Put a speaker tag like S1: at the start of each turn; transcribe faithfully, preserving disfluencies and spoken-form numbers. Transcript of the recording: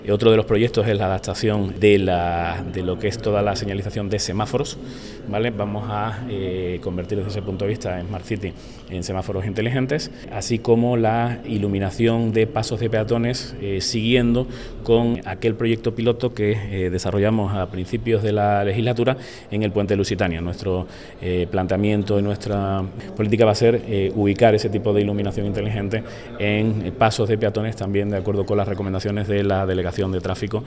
S1: Otro de los proyectos es la adaptación de, la, de lo que es toda la señalización de semáforos, ¿vale? Vamos a eh, convertir desde ese punto de vista en Smart City en semáforos inteligentes, así como la iluminación de pasos de peatones, eh, siguiendo con aquel proyecto piloto que eh, desarrollamos a principios de la legislatura en el Puente Lusitania. Nuestro eh, planteamiento y nuestra política va a ser eh, ubicar ese tipo de iluminación inteligente en eh, pasos de peatones, también de acuerdo con las recomendaciones de la Delegación de Tráfico